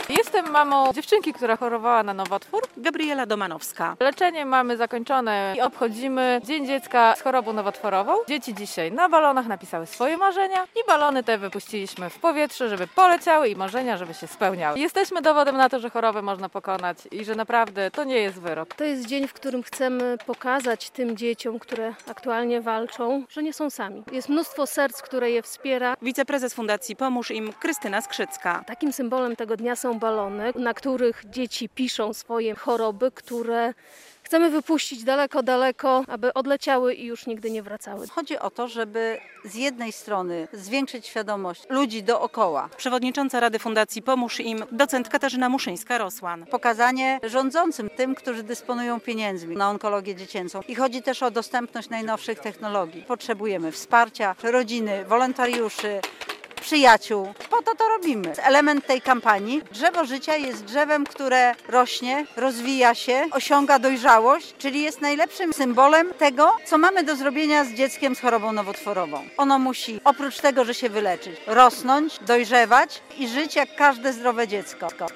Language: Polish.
Jestem mamą dziewczynki, która chorowała na nowotwór. Gabriela Domanowska. Leczenie mamy zakończone i obchodzimy Dzień Dziecka z chorobą nowotworową. Dzieci dzisiaj na balonach napisały swoje marzenia i balony te wypuściliśmy w powietrze, żeby poleciały i marzenia, żeby się spełniały. Jesteśmy dowodem na to, że chorobę można pokonać i że naprawdę to nie jest wyrok. To jest dzień, w którym chcemy pokazać tym dzieciom, które aktualnie walczą, że nie są sami. Jest mnóstwo serc, które je wspiera. Wiceprezes Fundacji Pomóż Im Krystyna Skrzycka. Takim symbolem tego dnia są balony, na których dzieci piszą swoje choroby, które chcemy wypuścić daleko, daleko, aby odleciały i już nigdy nie wracały. Chodzi o to, żeby z jednej strony zwiększyć świadomość ludzi dookoła. Przewodnicząca Rady Fundacji Pomóż Im, docent Katarzyna Muszyńska-Rosłan. Pokazanie rządzącym, tym, którzy dysponują pieniędzmi na onkologię dziecięcą. I chodzi też o dostępność najnowszych technologii. Potrzebujemy wsparcia rodziny, wolontariuszy, przyjaciół. Po to robimy. Element tej kampanii. Drzewo życia jest drzewem, które rośnie, rozwija się, osiąga dojrzałość, czyli jest najlepszym symbolem tego, co mamy do zrobienia z dzieckiem z chorobą nowotworową. Ono musi, oprócz tego, że się wyleczyć, rosnąć, dojrzewać i żyć jak każde zdrowe dziecko.